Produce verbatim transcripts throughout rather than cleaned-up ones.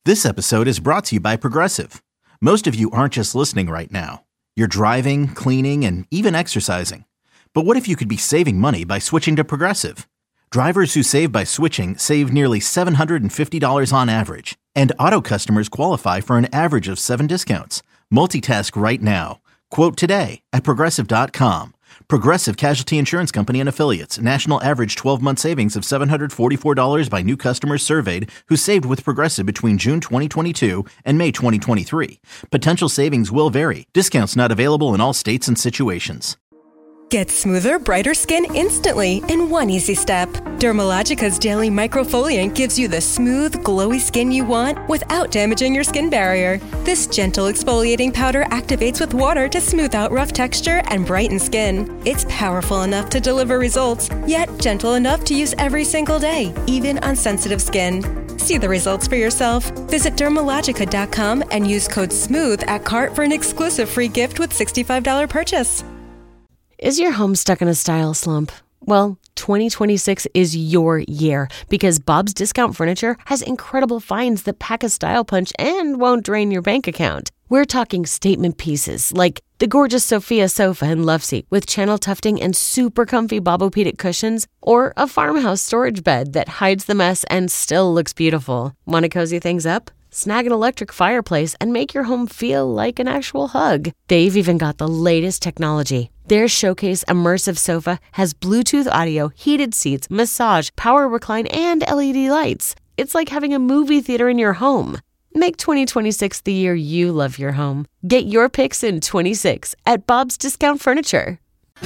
This episode is brought to you by Progressive. Most of you aren't just listening right now. You're driving, cleaning, and even exercising. But what if you could be saving money by switching to Progressive? Drivers who save by switching save nearly seven hundred fifty dollars on average. And auto customers qualify for an average of seven discounts. Multitask right now. Quote today at Progressive dot com. Progressive Casualty Insurance Company and Affiliates. National average twelve-month savings of seven hundred forty-four dollars by new customers surveyed who saved with Progressive between June twenty twenty-two and May twenty twenty-three. Potential savings will vary. Discounts not available in all states and situations. Get smoother, brighter skin instantly in one easy step. Dermalogica's Daily Microfoliant gives you the smooth, glowy skin you want without damaging your skin barrier. This gentle exfoliating powder activates with water to smooth out rough texture and brighten skin. It's powerful enough to deliver results, yet gentle enough to use every single day, even on sensitive skin. See the results for yourself. Visit Dermalogica dot com and use code SMOOTH at cart for an exclusive free gift with sixty-five dollars purchase. Is your home stuck in a style slump? Well, twenty twenty-six is your year because Bob's Discount Furniture has incredible finds that pack a style punch and won't drain your bank account. We're talking statement pieces like the gorgeous Sophia sofa and love seat with channel tufting and super comfy Bobopedic cushions, or a farmhouse storage bed that hides the mess and still looks beautiful. Want to cozy things up? Snag an electric fireplace and make your home feel like an actual hug. They've even got the latest technology. Their Showcase Immersive Sofa has Bluetooth audio, heated seats, massage, power recline, and L E D lights. It's like having a movie theater in your home. Make twenty twenty-six the year you love your home. Get your picks in twenty-six at Bob's Discount Furniture.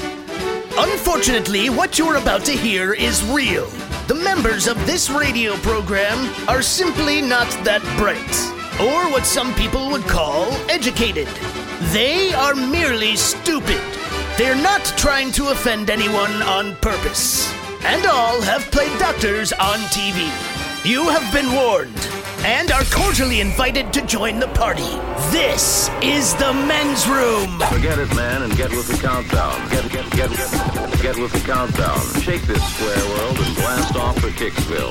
Unfortunately, what you're about to hear is real. The members of this radio program are simply not that bright, or what some people would call educated. They are merely stupid. They're not trying to offend anyone on purpose. And all have played doctors on T V. You have been warned and are cordially invited to join the party. This is the men's room. Forget it, man, and get with the countdown. Get, get, get, get, get with the countdown. Shake this square world and blast off for Kicksville.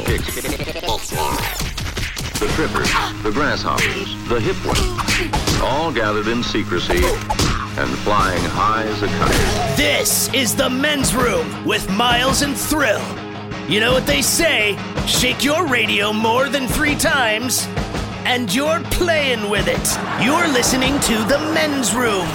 Kicks. The trippers, the grasshoppers, the hip ones, all gathered in secrecy and flying high as a kite. This is the men's room with Miles and Thrill. You know what they say, shake your radio more than three times, and you're playing with it. You're listening to the men's room.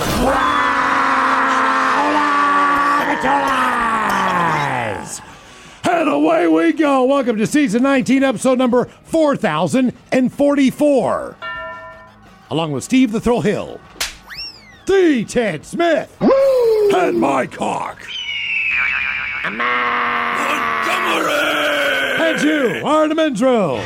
And away we go. Welcome to season nineteen, episode number four thousand forty-four. Along with Steve the Thrill Hill, the Ted Smith, Woo! And my cock. And you are the men's room.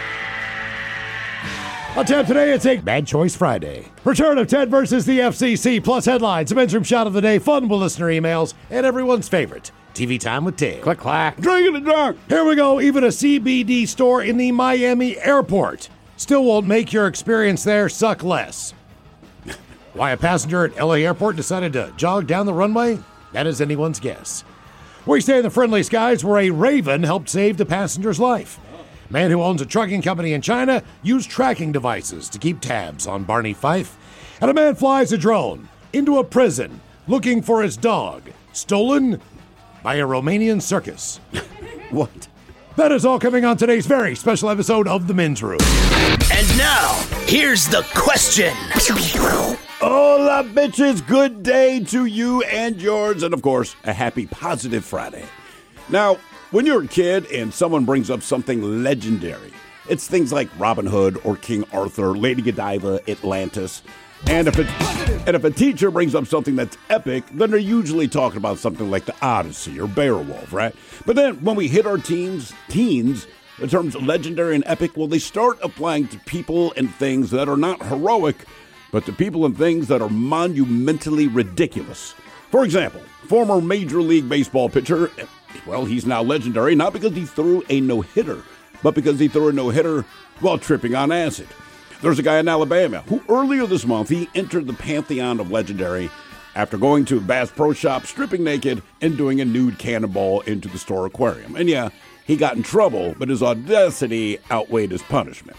On tap today, it's a Bad Choice Friday. Return of Ted versus the F C C, plus headlines, the men's room shot of the day, fun with listener emails, and everyone's favorite, T V Time with Ted. Click, clack. Drinking the drunk. Here we go. Even a C B D store in the Miami airport still won't make your experience there suck less. Why a passenger at L A airport decided to jog down the runway? That is anyone's guess. We stay in the friendly skies where a raven helped save the passenger's life. Man who owns a trucking company in China used tracking devices to keep tabs on Barney Fife. And a man flies a drone into a prison looking for his dog, stolen by a Romanian circus. What? That is all coming on today's very special episode of The Men's Room. And now, here's the question. Hola, bitches. Good day to you and yours. And, of course, a happy, positive Friday. Now, when you're a kid and someone brings up something legendary, it's things like Robin Hood or King Arthur, Lady Godiva, Atlantis. And if, it, and if a teacher brings up something that's epic, then they're usually talking about something like the Odyssey or Beowulf, right? But then when we hit our teens, teens, the terms legendary and epic, well, they start applying to people and things that are not heroic, but to people and things that are monumentally ridiculous. For example, former Major League Baseball pitcher, well, he's now legendary, not because he threw a no-hitter, but because he threw a no-hitter while tripping on acid. There's a guy in Alabama who earlier this month, he entered the pantheon of legendary after going to a Bass Pro Shop, stripping naked, and doing a nude cannonball into the store aquarium. And yeah, he got in trouble, but his audacity outweighed his punishment.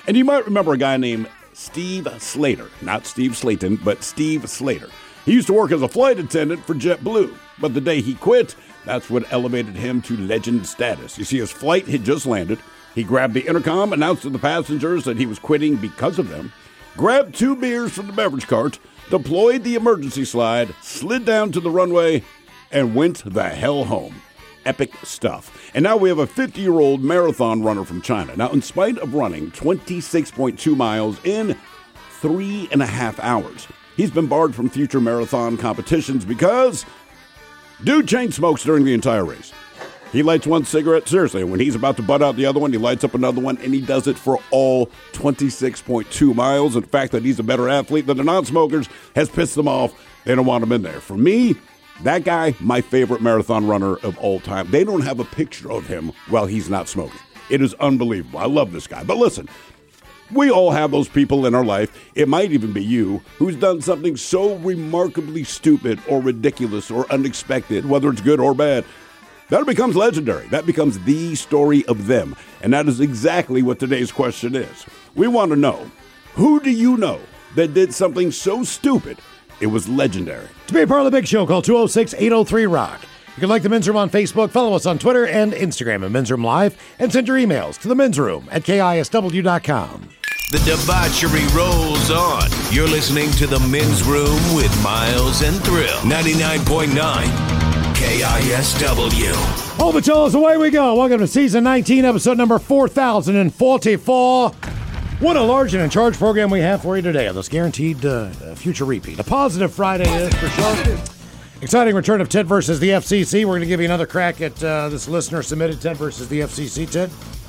And you might remember a guy named Steve Slater. Not Steve Slayton, but Steve Slater. He used to work as a flight attendant for JetBlue, but the day he quit, that's what elevated him to legend status. You see, his flight had just landed. He grabbed the intercom, announced to the passengers that he was quitting because of them, grabbed two beers from the beverage cart, deployed the emergency slide, slid down to the runway, and went the hell home. Epic stuff. And now we have a fifty-year-old marathon runner from China. Now, in spite of running twenty-six point two miles in three and a half hours, he's been barred from future marathon competitions because dude chain smokes during the entire race. He lights one cigarette, seriously, and when he's about to butt out the other one, he lights up another one, and he does it for all twenty-six point two miles. And the fact that he's a better athlete than the non-smokers has pissed them off. They don't want him in there. For me, that guy, my favorite marathon runner of all time. They don't have a picture of him while he's not smoking. It is unbelievable. I love this guy. But listen, we all have those people in our life, it might even be you, who's done something so remarkably stupid or ridiculous or unexpected, whether it's good or bad, that it becomes legendary. That becomes the story of them. And that is exactly what today's question is. We want to know, who do you know that did something so stupid it was legendary? To be a part of the Big Show, call two oh six, eight oh three, rock. You can like the Men's Room on Facebook, follow us on Twitter and Instagram at Men's Room Live, and send your emails to the Men's Room at K I S W dot com. The debauchery rolls on. You're listening to the Men's Room with Miles and Thrill. ninety-nine point nine K I S W. Oh, but y'all, away we go. Welcome to season nineteen, episode number four thousand forty-four. What a large and in charge program we have for you today on this guaranteed uh, future repeat. A positive Friday is for sure. Exciting return of Ted versus the F C C. We're going to give you another crack at uh, this listener submitted Ted versus the F C C. Ted.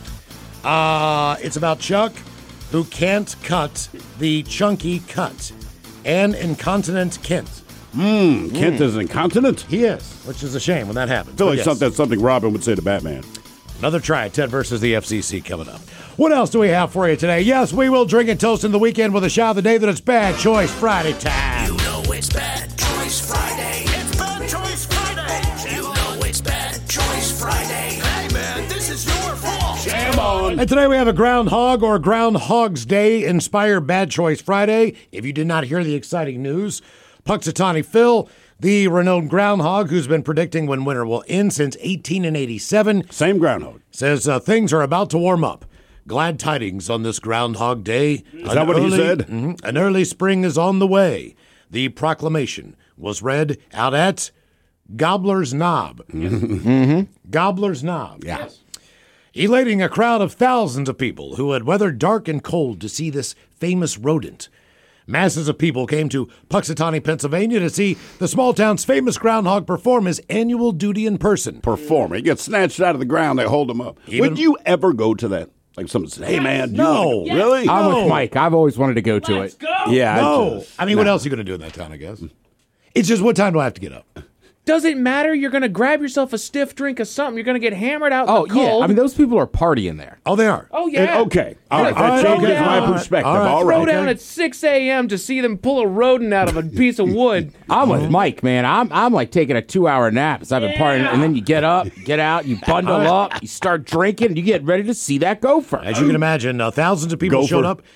Uh, it's about Chuck, who can't cut the chunky cut, and incontinent Kent. Mm, Kent mm. is incontinent? He is, which is a shame when that happens. I feel like yes. something, that's something Robin would say to Batman. Another try at Ted versus the F C C coming up. What else do we have for you today? Yes, we will drink and toast in the weekend with a shot of the day that it's Bad Choice Friday time. You know it's Bad Choice Friday. It's Bad Choice Friday. You know it's Bad Choice Friday. Hey, man, this is your fault. Jam on. And today we have a Groundhog or Groundhog's Day inspired Bad Choice Friday. If you did not hear the exciting news, Punxsutawney Phil, the renowned groundhog who's been predicting when winter will end since eighteen eighty-seven. Same groundhog. Says uh, things are about to warm up. Glad tidings on this Groundhog Day. Is that what early, he said? Mm-hmm, an early spring is on the way. The proclamation was read out at Gobbler's Knob. Mm-hmm. Gobbler's Knob. Yeah. Yes. Elating a crowd of thousands of people who had weathered dark and cold to see this famous rodent. Masses of people came to Punxsutawney, Pennsylvania to see the small town's famous groundhog perform his annual duty in person. Perform. He gets snatched out of the ground. They hold him up. Even, Would you ever go to that? Like someone said, hey, man. You no. Yes. Really? I'm no. with Mike. I've always wanted to go to Let's it. Go. Yeah. No. I, just, I mean, no. what else are you going to do in that town, I guess? It's just, what time do I have to get up? Does it matter? You're going to grab yourself a stiff drink of something. You're going to get hammered out Oh, in the cold. yeah. I mean, those people are partying there. Oh, they are. Oh, yeah. And, okay. All right. All That right, changes throw my down. perspective. All right. All Throw right. down at six a.m. to see them pull a rodent out of a piece of wood. I'm with Mike, man. I'm I'm like taking a two-hour nap as I've been partying, and then you get up, get out, you bundle up, you start drinking, and you get ready to see that gopher. As you can imagine, uh, thousands of people Gopher. showed up.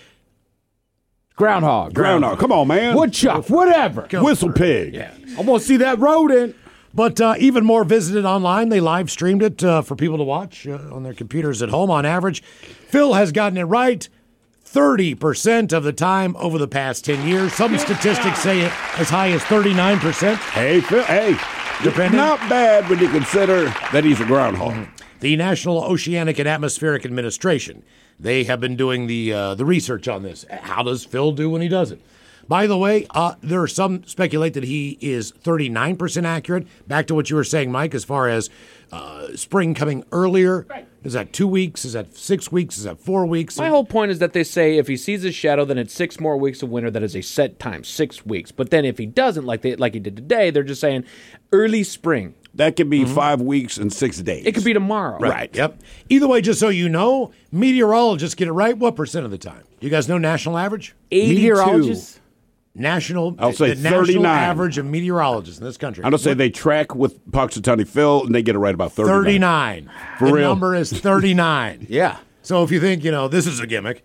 Groundhog. Groundhog. Come on, man. Woodchuck. Whatever. Whistle pig. Yeah. I'm going to see that rodent. But uh, even more visited online. They live streamed it uh, for people to watch uh, on their computers at home on average. Phil has gotten it right thirty percent of the time over the past ten years. Some statistics say it as high as thirty-nine percent. Hey, Phil. Hey. Depending. Not bad when you consider that he's a groundhog. The National Oceanic and Atmospheric Administration, they have been doing the uh, the research on this. How does Phil do when he does it? By the way, uh, there are some speculate that he is thirty-nine percent accurate. Back to what you were saying, Mike, as far as uh, spring coming earlier. Right. Is that two weeks? Is that six weeks? Is that four weeks? My whole point is that they say if he sees his shadow, then it's six more weeks of winter. That is a set time, six weeks. But then if he doesn't, like they, like he did today, they're just saying early spring. That could be mm-hmm. five weeks and six days. It could be tomorrow. Right. right. Yep. Either way, just so you know, meteorologists get it right what percent of the time? You guys know national average? eighty-two. Meteorologists? National, I'll say the national thirty-nine. average of meteorologists in this country. I'm going to say they track with Punxsutawney Phil, and they get it right about thirty-nine. thirty-nine. For the real. number is thirty-nine. Yeah. So if you think, you know, this is a gimmick,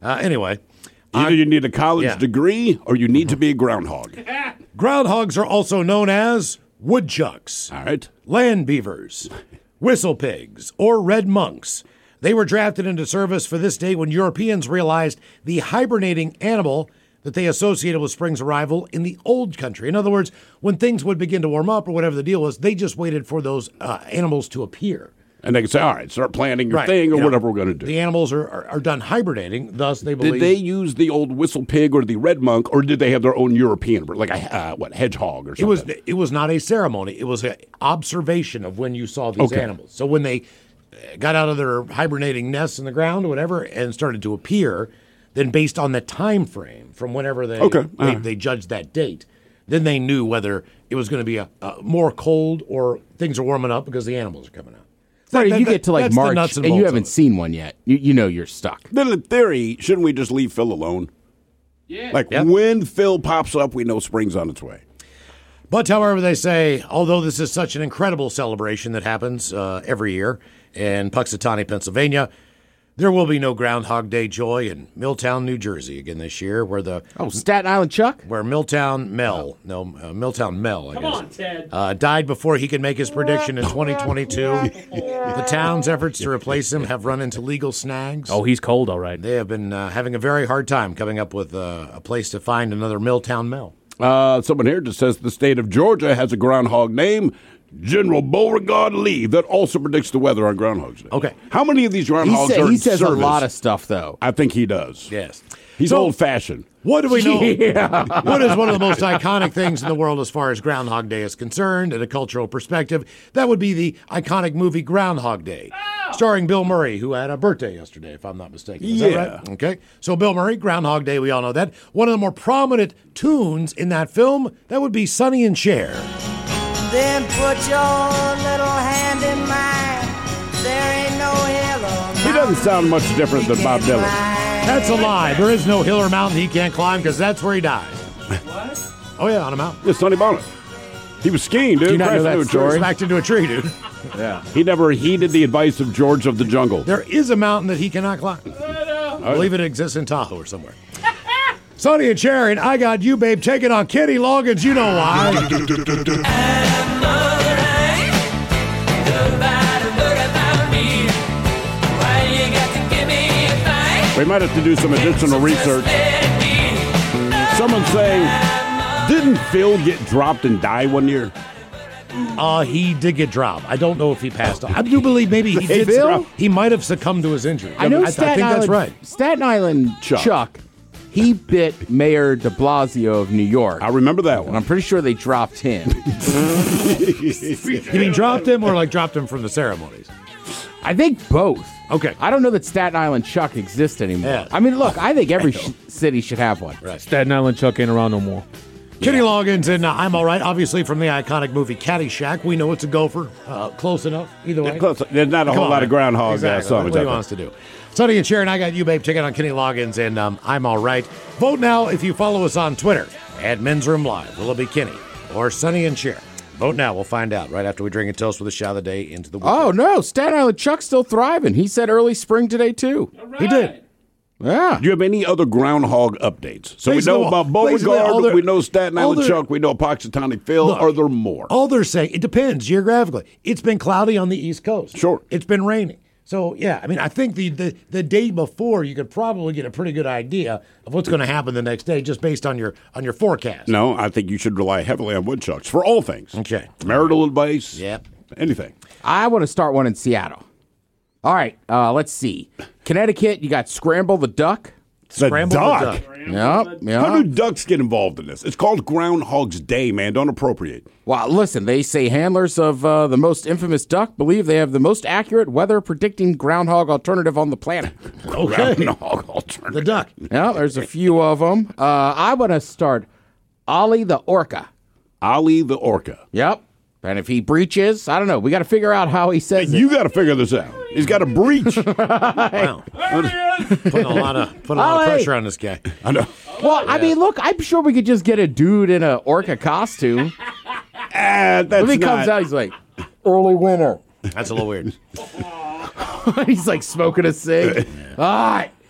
Uh, anyway. Either you need a college yeah. degree or you need to be a groundhog. Groundhogs are also known as woodchucks, All right. land beavers, whistle pigs, or red monks. They were drafted into service for this day when Europeans realized the hibernating animal that they associated with spring's arrival in the old country. In other words, when things would begin to warm up or whatever the deal was, they just waited for those uh, animals to appear. And they can say, all right, start planning your Right. thing or You know, whatever we're going to do. The animals are, are, are done hibernating, thus they believe... Did they use the old whistle pig or the red monk, or did they have their own European, like a, uh, what, hedgehog or something? It was it was not a ceremony. It was an observation of when you saw these Okay. animals. So when they got out of their hibernating nests in the ground or whatever and started to appear, then based on the time frame from whenever they Okay. they, Uh-huh. they judged that date, then they knew whether it was going to be a, a more cold or things are warming up because the animals are coming out. Freddie, That- you that- get to like that's the March nuts and, and you bolts haven't of it. seen one yet. You, you know you're stuck. Then in theory, shouldn't we just leave Phil alone? Yeah. Like Yep. when Phil pops up, we know spring's on its way. But however, they say, although this is such an incredible celebration that happens uh, every year in Puxatawny, Pennsylvania, there will be no Groundhog Day joy in Milltown, New Jersey again this year, where the Oh, Staten Island Chuck? where Milltown Mel, no, uh, Milltown Mel, I Come guess, on, Ted. uh, died before he could make his prediction in twenty twenty-two. The town's efforts to replace him have run into legal snags. Oh, he's cold, all right. They have been uh, having a very hard time coming up with uh, a place to find another Milltown Mel. Uh, someone here just says the state of Georgia has a groundhog name, General Beauregard Lee, that also predicts the weather on Groundhog's Day. Okay. How many of these He, groundhogs say, are he in says service? a lot of stuff, though. I think he does. Yes. He's So- old-fashioned. What do we know? What is one of the most iconic things in the world as far as Groundhog Day is concerned, in a cultural perspective? That would be the iconic movie Groundhog Day, starring Bill Murray, who had a birthday yesterday, if I'm not mistaken. Is Yeah. that right? Okay. So Bill Murray, Groundhog Day, we all know that. One of the more prominent tunes in that film, that would be Sonny and Cher. Then put your little hand in mine. There ain't no hill or He doesn't sound much different than Bob Dylan. That's a lie. There is no hill or mountain he can't climb because that's where he died. What? Oh, yeah, on a mountain. Yeah, Sonny Bonnet. He was skiing, dude. Do you not know crashed that into a story? tree. Smacked into a tree, dude. Yeah. He never heeded the advice of George of the Jungle. There is a mountain that he cannot climb. I believe it exists in Tahoe or somewhere. Sonny and Cher and I Got You, Babe, taking on Kenny Loggins. You know why. We might have to do some additional research. Someone's saying, didn't Phil get dropped and die one year? Uh, he did get dropped. I don't know if he passed on. I do believe maybe he Hey, did. Phil? He might have succumbed to his injury. I know I, Staten I think Island, that's right. Staten Island Chuck. Chuck. He bit Mayor de Blasio of New York. I remember that and one. I'm pretty sure they dropped him. You mean dropped him or like dropped him from the ceremonies? I think both. Okay. I don't know that Staten Island Chuck exists anymore. Yeah. I mean, look, I think every sh- city should have one. Right. Staten Island Chuck ain't around no more. Kenny Loggins and uh, I'm All Right, obviously from the iconic movie Caddyshack. We know it's a gopher. Uh, close enough, either way. Close. There's not a Come whole on, lot man. of groundhog exactly. uh, songs What he out there. wants to do. Sonny and Cher and I Got You, Babe, ticket on Kenny Loggins and um, I'm All Right. Vote now if you follow us on Twitter at Men's Room Live. Will it be Kenny or Sonny and Cher? Vote now. We'll find out right after we drink a toast with a shot of the day into the weekend. Oh, no. Staten Island Chuck's still thriving. He said early spring today, too. He did. Yeah. Do you have any other groundhog updates? So we Basically, know about basically, all Beauregard, they're- we know Staten all Island they're- Chuck, we know Puxatawny Phil. Look, Are there more? All they're saying, it depends geographically. It's been cloudy on the East Coast. Sure. It's been raining. So, yeah, I mean, I think the, the, the day before, you could probably get a pretty good idea of what's going to happen the next day just based on your on your forecast. No, I think you should rely heavily on woodchucks for all things. Okay. Marital advice. Yep. Anything. I want to start one in Seattle. All right. Uh, let's see. Connecticut, you got Scramble the Duck. The Scramble the duck. duck. Yep. Yeah. How do ducks get involved in this? It's called Groundhog's Day, man. Don't appropriate. Well, listen, they say handlers of uh, the most infamous duck believe they have the most accurate weather predicting groundhog alternative on the planet. Okay. Groundhog alternative. The duck. Yeah, there's a few of them. Uh, I want to start Ollie the Orca. Ollie the Orca. Yep. And if he breaches, I don't know. We got to figure out how he says You it. got to figure this out. He's got a breach. Wow. Putting a lot of putting a lot of Ollie. pressure on this guy. I know. Well, I mean, look, I'm sure we could just get a dude in a orca costume. Ah, that's When he not. comes out, he's like, early winter. That's a little weird. He's like smoking a cig. All right.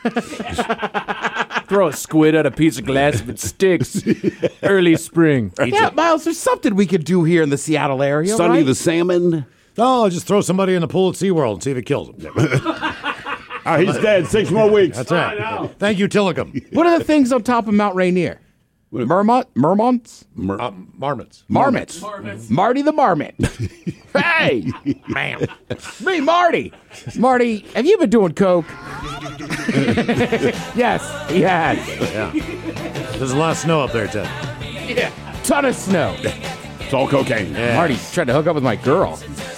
Throw a squid at a piece of glass if it sticks. Early spring. Yeah, Miles, there's something we could do here in the Seattle area, Sonny right? the salmon. Oh, just throw somebody in the pool at SeaWorld and see if it kills him. Oh, he's dead. Six more weeks. That's right. Thank you, Tillicum. What are the things on top of Mount Rainier? Mermont? Mermonts? Mer- Uh, marmots. Marmots. Marmots. Marty the Marmot. Hey! Bam. Me, Marty. Marty, have you been doing coke? Yes, he has. There's a lot of snow up there, Ted. Yeah. Ton of snow. It's all cocaine. Marty tried to hook up with my girl.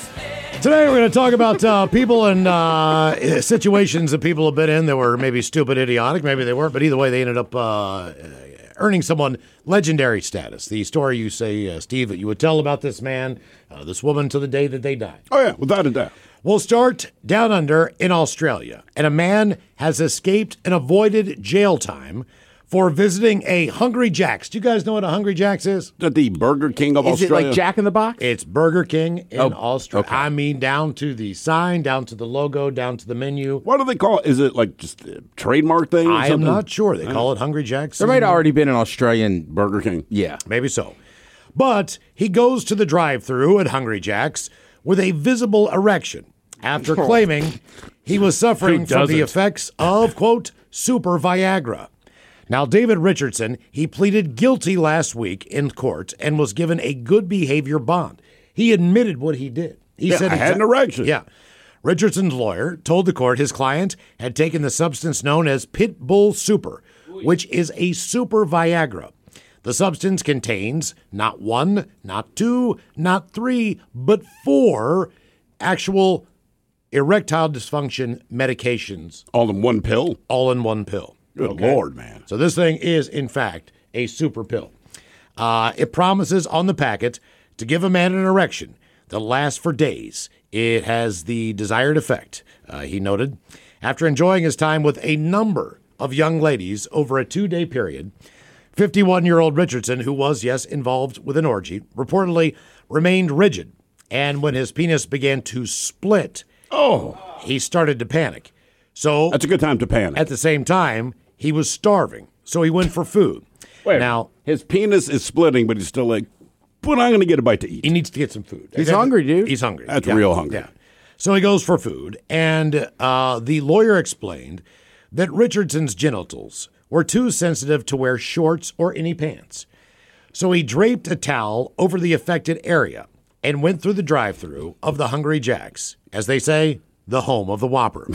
Today we're going to talk about uh, people and uh, situations that people have been in that were maybe stupid, idiotic, maybe they weren't, but either way they ended up uh, earning someone legendary status. The story you say, uh, Steve, that you would tell about this man, uh, this woman to the day that they died. Oh, yeah, without a doubt. We'll start down under in Australia, and a man has escaped and avoided jail time for visiting a Hungry Jack's. Do you guys know what a Hungry Jack's is? Is that the Burger King of Is Australia? it like Jack in the Box? It's Burger King in Oh, Australia. okay. I mean, down to the sign, down to the logo, down to the menu. What do they call it? Is it like just a trademark thing? Or I am something? not sure. They call it Hungry Jack's. There might have already been an Australian. Burger King. Yeah. Maybe so. But he goes to the drive-thru at Hungry Jack's with a visible erection after claiming he was suffering Who from the doesn't? effects of, quote, super Viagra. Now, David Richardson, he pleaded guilty last week in court and was given a good behavior bond. He admitted what he did. He Yeah, said I had an exa- erection. Yeah. Richardson's lawyer told the court his client had taken the substance known as Pitbull Super, which is a super Viagra. The substance contains not one, not two, not three, but four actual erectile dysfunction medications All in one pill? all in one pill. Good Lord, man. So this thing is, in fact, a super pill. Uh, it promises on the packet to give a man an erection that lasts for days. It has the desired effect, uh, he noted. After enjoying his time with a number of young ladies over a two-day period, fifty-one-year-old Richardson, who was, yes, involved with an orgy, reportedly remained rigid. And when his penis began to split, Oh, he started to panic. So that's a good time to panic. at the same time, he was starving, so he went for food. Wait, now, his penis is splitting, but he's still like, but I'm going to get a bite to eat. he needs to get some food. He's hungry, dude. He's hungry. That's Yeah, real hungry. Yeah. So he goes for food, and uh, the lawyer explained that Richardson's genitals were too sensitive to wear shorts or any pants. So he draped a towel over the affected area and went through the drive-thru of the Hungry Jack's, as they say, the home of the Whopper.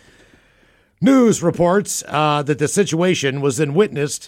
News reports uh, that the situation was then witnessed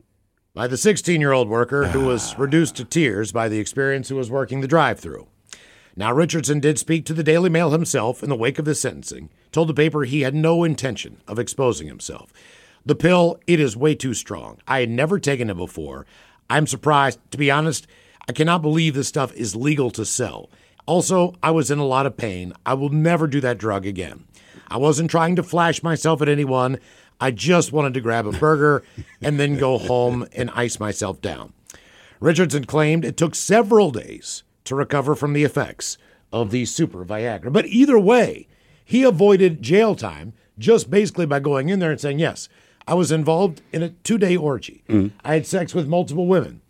by the sixteen-year-old worker who was reduced to tears by the experience who was working the drive-thru. Now, Richardson did speak to the Daily Mail himself in the wake of the sentencing, told the paper he had no intention of exposing himself. The pill, it is way too strong. I had never taken it before. I'm surprised. To be honest, I cannot believe this stuff is legal to sell. Also, I was in a lot of pain. I will never do that drug again. I wasn't trying to flash myself at anyone. I just wanted to grab a burger and then go home and ice myself down. Richardson claimed it took several days to recover from the effects of the super Viagra. But either way, he avoided jail time just basically by going in there and saying, yes, I was involved in a two-day orgy. I had sex with multiple women.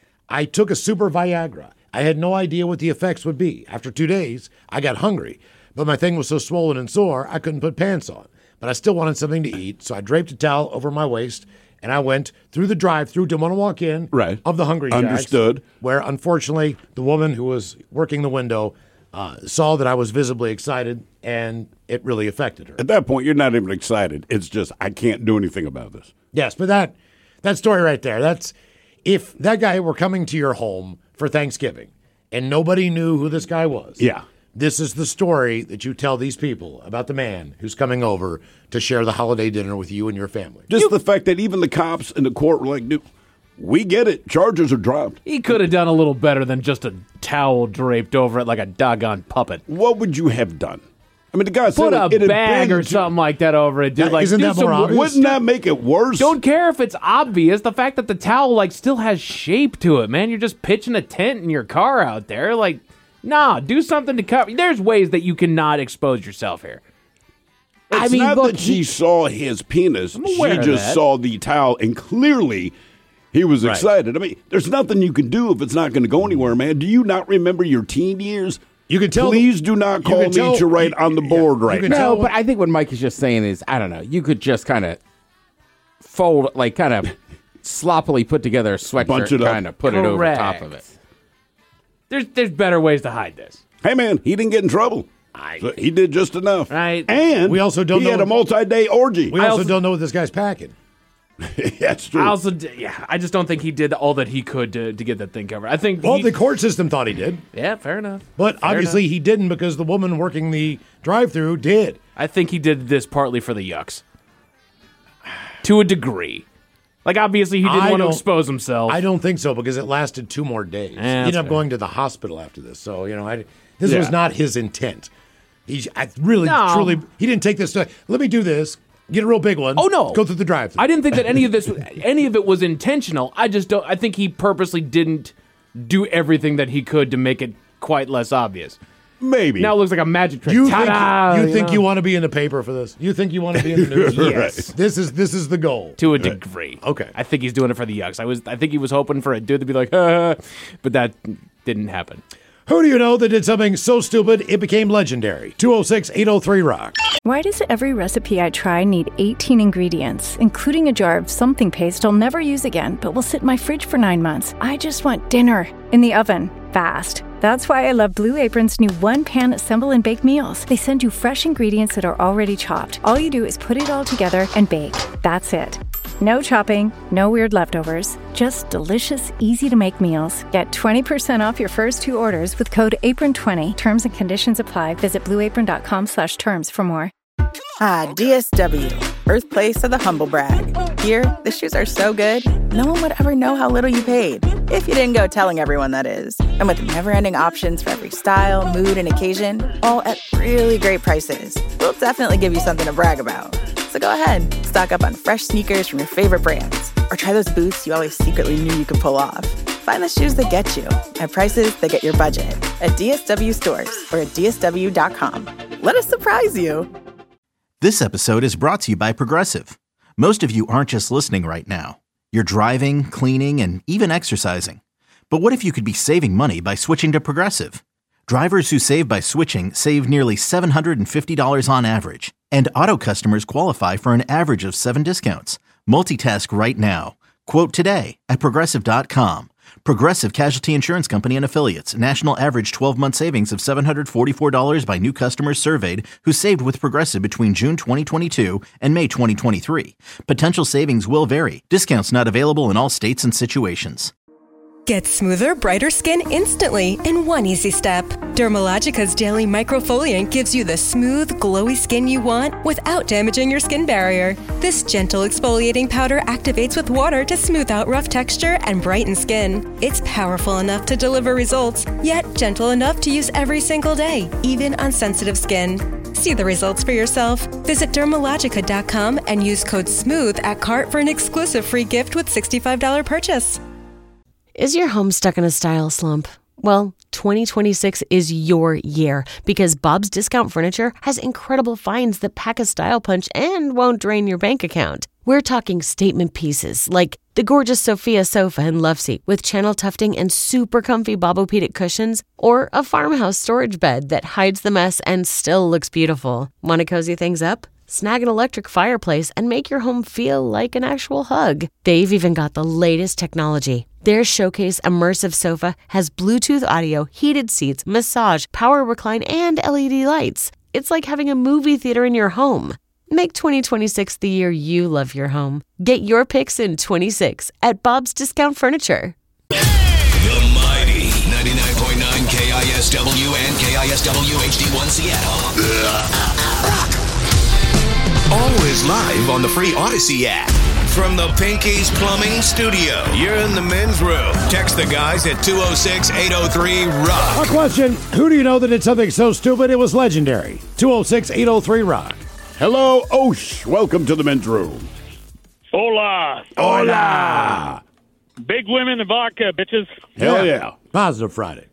I took a super Viagra. I had no idea what the effects would be. After two days, I got hungry, but my thing was so swollen and sore, I couldn't put pants on. But I still wanted something to eat, so I draped a towel over my waist, and I went through the drive-thru, didn't want to walk in, Right. of the Hungry Jack's. Understood. Where, unfortunately, the woman who was working the window uh, saw that I was visibly excited, and it really affected her. At that point, you're not even excited. It's just, I can't do anything about this. Yes, but that that story right there, that's if that guy were coming to your home for Thanksgiving and nobody knew who this guy was. Yeah. This is the story that you tell these people about the man who's coming over to share the holiday dinner with you and your family. Just the fact that even the cops in the court were like, dude, we get it. Charges are dropped. He could have done a little better than just a towel draped over it like a doggone puppet. What would you have done? I mean, the guy said Put a it, it had bag been or to- something like that over it, dude. Yeah, Like, isn't do that some more wo- obvious? Wouldn't that make it worse? Don't care if it's obvious. The fact that the towel like still has shape to it, man. You're just pitching a tent in your car out there. Like, nah, do something to cover. There's ways that you cannot expose yourself here. I It's mean, not look, that she he- saw his penis. I'm aware She of just that. saw the towel, and clearly he was Right. excited. I mean, there's nothing you can do if it's not going to go anywhere, man. Do you not remember your teen years? You can tell. Please do not you call can me tell- to write you- on the yeah, board you right can now. tell No, but I think what Mike is just saying is, I don't know, you could just kind of fold, like kind of sloppily put together a Bunch sweatshirt it and up. kind of put it over Correct. top of it. There's there's better ways to hide this. Hey, man, he didn't get in trouble. So he did just enough. Right. And We also don't he know had a what- multi-day orgy. We I also, also- don't know what this guy's packing. That's true. I also, d- yeah, I just don't think he did all that he could to, to get that thing covered. I think, Well, he- the court system thought he did, yeah, fair enough. but Fair obviously enough. he didn't because the woman working the drive-through did. I think he did this partly for the yucks, to a degree. Like obviously he didn't I want to don't- expose himself. I don't think so because it lasted two more days. Eh, he that's ended up fair. going to the hospital after this. So you know, I, this Yeah. was not his intent. He I really, No. truly, he didn't take this. To, Let me do this. Get a real big one. Oh no! Go through the drive-through. I didn't think that any of this, any of it was intentional. I just don't. I think he purposely didn't do everything that he could to make it quite less obvious. Maybe. Now it looks like a magic trick. You Ta-da, think you, think know? you want to be in the paper for this? You think you want to be in the news? Right. Yes. This is this is the goal. To a degree. Okay. I think he's doing it for the yucks. I was. I think he was hoping for a dude to be like, ah, but that didn't happen. Who do you know that did something so stupid it became legendary? two oh six, eight oh three, rock. Why does every recipe I try need eighteen ingredients, including a jar of something paste I'll never use again, but will sit in my fridge for nine months? I just want dinner in the oven, fast. That's why I love Blue Apron's new one-pan assemble and bake meals. They send you fresh ingredients that are already chopped. All you do is put it all together and bake. That's it. No chopping, no weird leftovers, just delicious, easy-to-make meals. Get twenty percent off your first two orders with code apron twenty. Terms and conditions apply. Visit blueapron.com slash terms for more. Ah, D S W, birthplace of the humble brag. Here, the shoes are so good, no one would ever know how little you paid. If you didn't go telling everyone, that is. And with never-ending options for every style, mood, and occasion, all at really great prices, we'll definitely give you something to brag about. So go ahead, stock up on fresh sneakers from your favorite brands, or try those boots you always secretly knew you could pull off. Find the shoes that get you at prices that get your budget at D S W stores or at D S W dot com. Let us surprise you. This episode is brought to you by Progressive. Most of you aren't just listening right now. You're driving, cleaning, and even exercising. But what if you could be saving money by switching to Progressive? Drivers who save by switching save nearly seven hundred fifty dollars on average. And auto customers qualify for an average of seven discounts. Multitask right now. Quote today at Progressive dot com. Progressive Casualty Insurance Company and Affiliates. National average twelve-month savings of seven hundred forty-four dollars by new customers surveyed who saved with Progressive between June twenty twenty-two and May twenty twenty-three. Potential savings will vary. Discounts not available in all states and situations. Get smoother, brighter skin instantly in one easy step. Dermalogica's Daily Microfoliant gives you the smooth, glowy skin you want without damaging your skin barrier. This gentle exfoliating powder activates with water to smooth out rough texture and brighten skin. It's powerful enough to deliver results, yet gentle enough to use every single day, even on sensitive skin. See the results for yourself. Visit Dermalogica dot com and use code SMOOTH at cart for an exclusive free gift with sixty-five dollars purchase. Is your home stuck in a style slump? Well, twenty twenty-six is your year because Bob's Discount Furniture has incredible finds that pack a style punch and won't drain your bank account. We're talking statement pieces like the gorgeous Sophia sofa and love seat with channel tufting and super comfy Bobopedic cushions, or a farmhouse storage bed that hides the mess and still looks beautiful. Want to cozy things up? Snag an electric fireplace and make your home feel like an actual hug. They've even got the latest technology. Their Showcase Immersive Sofa has Bluetooth audio, heated seats, massage, power recline, and L E D lights. It's like having a movie theater in your home. Make twenty twenty-six the year you love your home. Get your picks in twenty-six at Bob's Discount Furniture. The mighty ninety-nine point nine K I S W and K I S W H D one Seattle. Always live on the free Odyssey app. From the Pinky's Plumbing Studio, you're in the men's room. Text the guys at two oh six, eight oh three, rock. Our question, who do you know that did something so stupid it was legendary? two oh six, eight oh three, rock. Hello, Osh. Welcome to the men's room. Hola. Hola. Big women and vodka, bitches. Hell yeah. Positive Friday.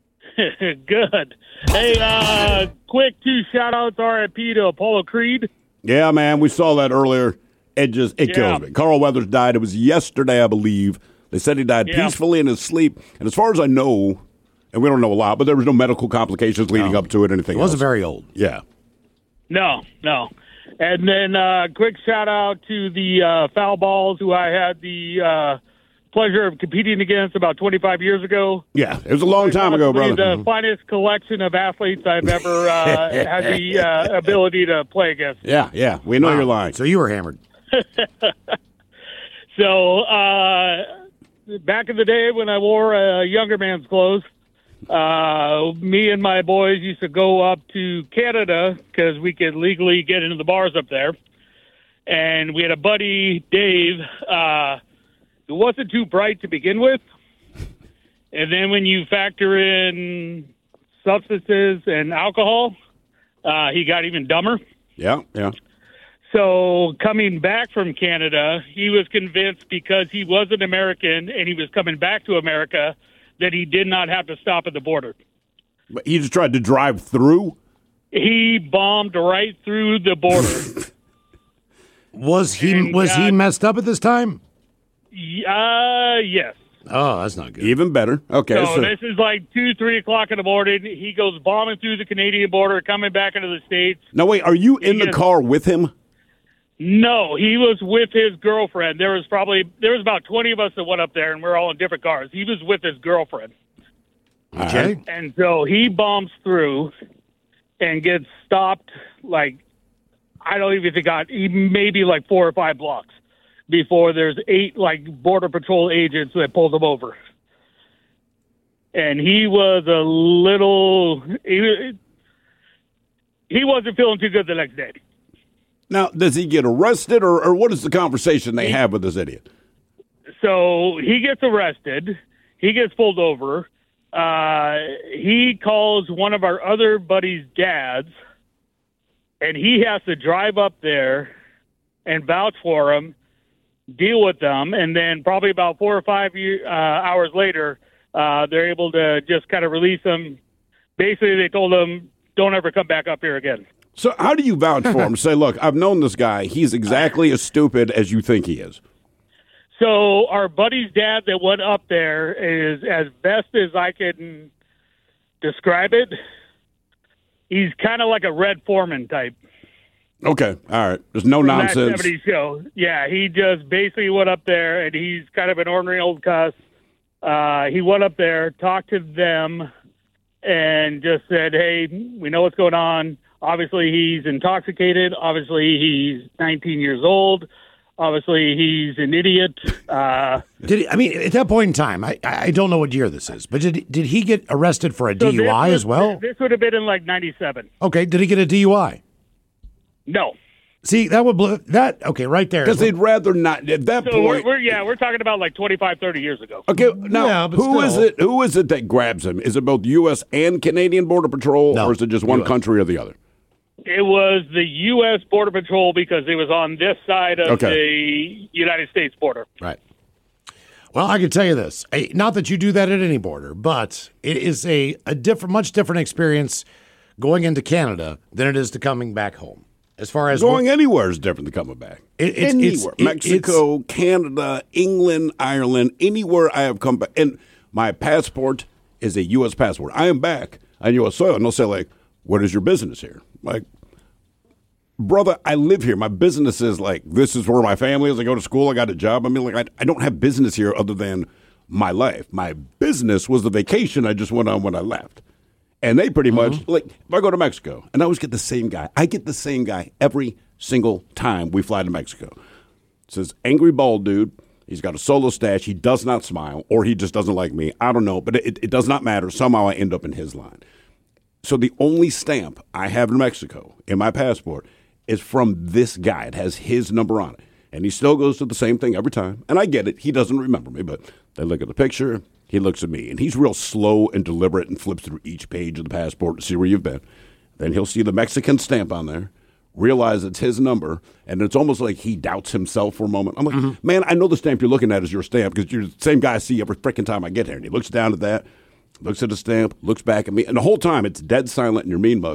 Good. Hey, uh, quick two shout-outs, R I P to Apollo Creed. Yeah, man, we saw that earlier. It just, it Yeah. kills me. Carl Weathers died. It was yesterday, I believe. They said he died Yeah. peacefully in his sleep. And as far as I know, and we don't know a lot, but there was no medical complications leading No. up to it or anything He wasn't else. very old. Yeah. No, no. And then uh, quick shout out to the uh, foul balls who I had the uh, pleasure of competing against about twenty-five years ago. Yeah, it was a long time ago, Honestly, brother. The finest collection of athletes I've ever uh, had the uh, ability to play against. Yeah, yeah, we know Wow. you're lying. So you were hammered. So uh, back in the day when I wore a younger man's clothes, uh, me and my boys used to go up to Canada because we could legally get into the bars up there. And we had a buddy, Dave, uh, who wasn't too bright to begin with. And then when you factor in substances and alcohol, uh, he got even dumber. Yeah, yeah. So coming back from Canada, he was convinced because he was an American and he was coming back to America that he did not have to stop at the border. But he just tried to drive through? He bombed right through the border. Was he And was he got- messed up at this time? uh, yes. Oh, that's not good. Even better. Okay. So, So, this is like two, three o'clock in the morning. He goes bombing through the Canadian border, coming back into the States. now, wait, are you in the Yes. car with him? No, he was with his girlfriend. There was probably there was about twenty of us that went up there, and we're all in different cars. He was with his girlfriend. Okay. And so he bombs through and gets stopped, like, I don't even think got maybe like four or five blocks before there's eight, like, Border Patrol agents that pulled him over. And he was a little, he, he wasn't feeling too good the next day. Now, does he get arrested, or, or what is the conversation they have with this idiot? So he gets arrested. He gets pulled over. Uh, he calls one of our other buddies' dads, and he has to drive up there and vouch for him, deal with them, and then probably about four or five year, uh, hours later, uh, they're able to just kind of release him. Basically, they told him, don't ever come back up here again. So how do you vouch for him? Say, look, I've known this guy. He's exactly as stupid as you think he is. So our buddy's dad that went up there is, as best as I can describe it, he's kind of like a Red Foreman type. Okay, all right. There's no From that nonsense. seventies show. Yeah, he just basically went up there, and he's kind of an ornery old cuss. Uh, he went up there, talked to them, and just said, hey, we know what's going on. Obviously, he's intoxicated. Obviously, he's nineteen years old. Obviously, he's an idiot. Uh, Did he, I mean, at that point in time, I, I don't know what year this is, but did did he get arrested for a so D U I this as was- well? This would have been in like ninety-seven. Okay, did he get a D U I? No. See, that would blow that. Okay, right there. Because they'd rather not. At that So we're, point. we're yeah, we're talking about like twenty-five, thirty years ago. Okay, now Yeah, but who is still. it? Who is it that grabs him? Is it both U S and Canadian Border Patrol, No, or is it just one U S. country or the other? It was the U S Border Patrol because it was on this side of Okay. the United States border. Right. Well, I can tell you this. eh, Not that you do that at any border, but it is a, a different, much different experience going into Canada than it is to coming back home. As far as Going anywhere is different than coming back. It- it's- anywhere. it's- it- Mexico, Canada, England, Ireland, anywhere I have come back. And my passport is a U S passport. I am back on U S soil. And they'll say, like, what is your business here? Like, brother, I live here. My business is like, this is where my family is. I go to school. I got a job. I mean, like, I, I don't have business here other than my life. My business was the vacation I just went on when I left. And they pretty much, like, if I go to Mexico, and I always get the same guy. I get the same guy every single time we fly to Mexico. It says, angry bald dude. He's got a solo stash. He does not smile, or he just doesn't like me. I don't know, but it, it does not matter. Somehow I end up in his line. So the only stamp I have in Mexico in my passport is from this guy. It has his number on it. And he still goes to the same thing every time. And I get it. He doesn't remember me, but they look at the picture. He looks at me. And he's real slow and deliberate and flips through each page of the passport to see where you've been. Then he'll see the Mexican stamp on there, realize it's his number, and it's almost like he doubts himself for a moment. I'm like, man, I know the stamp you're looking at is your stamp because you're the same guy I see every freaking time I get here. And he looks down at that, looks at the stamp, looks back at me, and the whole time it's dead silent in your mean mug.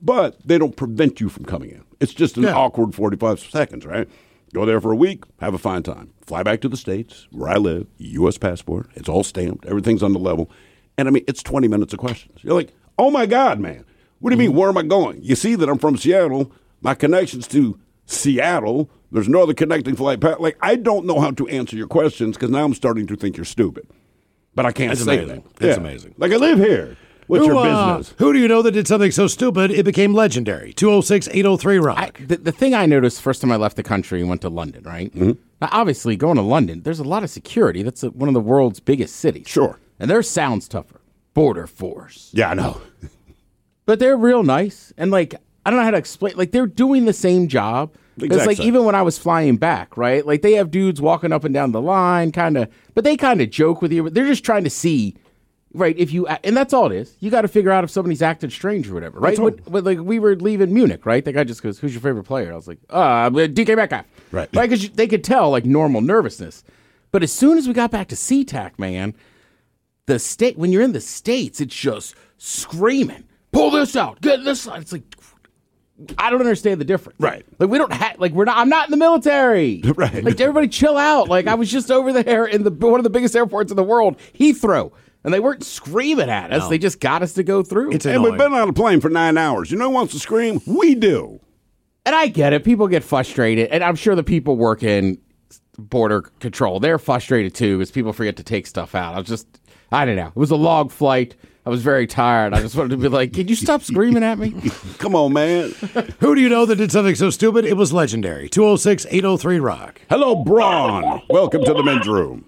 but they don't prevent you from coming in. It's just an Yeah. awkward forty-five seconds, right? Go there for a week, have a fine time. Fly back to the States, where I live, U S passport. It's all stamped. Everything's on the level. And, I mean, it's twenty minutes of questions. You're like, oh, my God, man. What do you mean, where am I going? You see that I'm from Seattle. My connection's to Seattle. There's no other connecting flight. pa- Like, I don't know how to answer your questions because now I'm starting to think you're stupid. But I can't That's say amazing. that. That's Yeah. amazing. Like, I live here. What's who, your uh, business? who do you know that did something so stupid it became legendary? two oh six, eight oh three rock. I, the, the thing I noticed first time I left the country and went to London, right? Mm-hmm. Now, obviously, going to London, there's a lot of security. That's a, one of the world's biggest cities. Sure. And theirs sounds tougher. Border Force. Yeah, I know. But they're real nice. And, like, I don't know how to explain. Like, they're doing the same job. It's Exact like, same. even when I was flying back, right? Like, they have dudes walking up and down the line, kind of, but they kind of joke with you. But they're just trying to see, right, if you, and that's all it is. You got to figure out if somebody's acting strange or whatever, right? That's all. But, but, like, we were leaving Munich, right? The guy just goes, who's your favorite player? I was like, uh, D K Metcalf. Right. Right, because they could tell, like, normal nervousness. But as soon as we got back to SeaTac, man, the state, when you're in the States, it's just screaming, pull this out, get this out. It's like, I don't understand the difference. Right. Like, we don't have, like, we're not, I'm not in the military. Right. Like, everybody chill out. Like, I was just over there in the one of the biggest airports in the world, Heathrow. And they weren't screaming at us. No. They just got us to go through. It's And annoying. we've been on a plane for nine hours. You know who wants to scream? We do. And I get it. People get frustrated. And I'm sure the people working border control, they're frustrated too because people forget to take stuff out. I was just, I don't know. It was a long flight. I was very tired. I just wanted to be like, can you stop screaming at me? Come on, man. Who do you know that did something so stupid it was legendary? two oh six, eight oh three rock. Hello, Braun. Welcome to the men's room.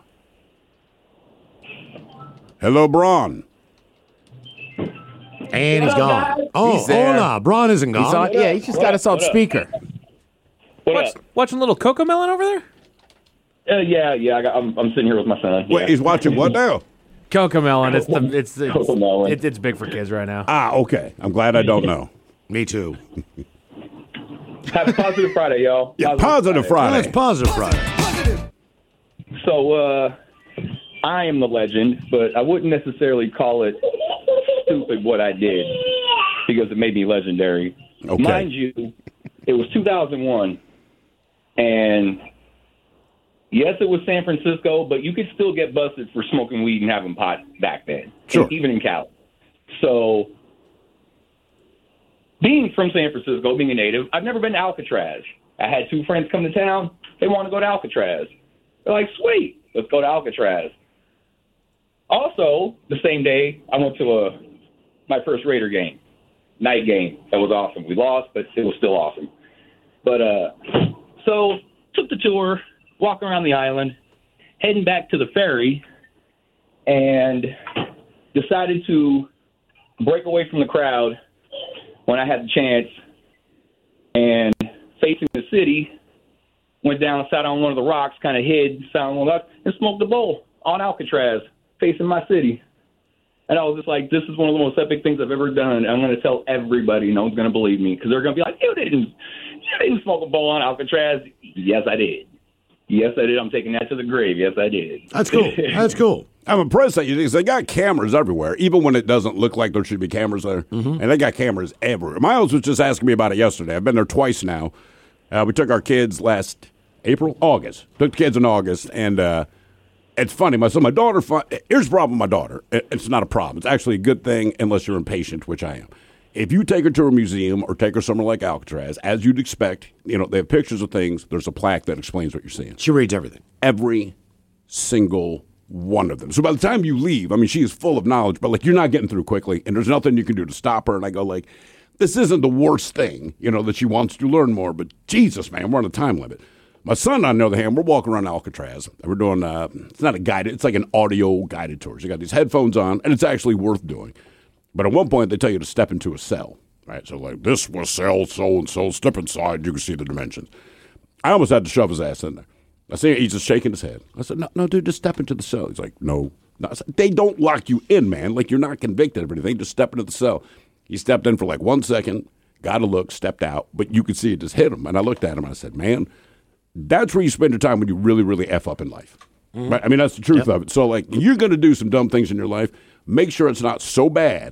Hello, Braun. And he's gone. Oh, He's there. hola. Braun isn't gone. He's on, yeah, he just got us on speaker. Watch, watching a little Coco Melon over there? Uh, yeah, yeah. I got, I'm, I'm sitting here with my son. Wait, yeah. he's watching what now? Coco Melon. It's the it's it's, Coco Melon. it's it's big for kids right now. Ah, okay. I'm glad I don't know. Me too. Have a positive Friday, y'all. Yeah, positive Friday. That's positive Friday. So, uh, I am the legend, but I wouldn't necessarily call it stupid what I did because it made me legendary. Okay. Mind you, it was two thousand one, and yes, it was San Francisco, but you could still get busted for smoking weed and having pot back then, Sure. even in Cali. So, being from San Francisco, being a native, I've never been to Alcatraz. I had two friends come to town. They want to go to Alcatraz. They're like, sweet, let's go to Alcatraz. Also, the same day, I went to a my first Raider game, night game. That was awesome. We lost, but it was still awesome. But uh, so took the tour, walking around the island, heading back to the ferry, and decided to break away from the crowd when I had the chance. And facing the city, went down, sat on one of the rocks, kind of hid, sat on one of the, and smoked a bowl on Alcatraz, facing my city. And I was just like, this is one of the most epic things I've ever done. I'm going to tell everybody. No one's going to believe me because they're going to be like, you didn't, you didn't smoke a bowl on Alcatraz. Yes, I did. Yes, I did. I'm taking that to the grave. Yes, I did. That's cool. That's cool. I'm impressed that you because they got cameras everywhere, even when it doesn't look like there should be cameras there. Mm-hmm. And they got cameras everywhere. Miles was just asking me about it yesterday. I've been there twice now. Uh, we took our kids last April, August. Took the kids in August, and uh, it's funny. My so my daughter. Here's the problem with my daughter. It, it's not a problem. It's actually a good thing unless you're impatient, which I am. If you take her to a museum or take her somewhere like Alcatraz, as you'd expect, you know they have pictures of things. There's a plaque that explains what you're seeing. She reads everything. Every single one of them. So by the time you leave, I mean, she is full of knowledge, but like you're not getting through quickly, and there's nothing you can do to stop her. And I go like, this isn't the worst thing, you know, that she wants to learn more, but Jesus, man, we're on a time limit. My son, on the other hand, we're walking around Alcatraz. And we're doing, uh, it's not a guided, it's like an audio guided tour. So you got these headphones on, and it's actually worth doing. But at one point, they tell you to step into a cell, right? So like, this was cell so-and-so, step inside, you can see the dimensions. I almost had to shove his ass in there. I see he's just shaking his head. I said, no, no, dude, just step into the cell. He's like, no. no. I said, they don't lock you in, man. Like, you're not convicted of anything. Just step into the cell. He stepped in for like one second, got a look, stepped out, but you could see it just hit him. And I looked at him and I said, man, that's where you spend your time when you really, really F up in life. Mm-hmm. Right? I mean, that's the truth yep. of it. So, like, you're going to do some dumb things in your life. Make sure it's not so bad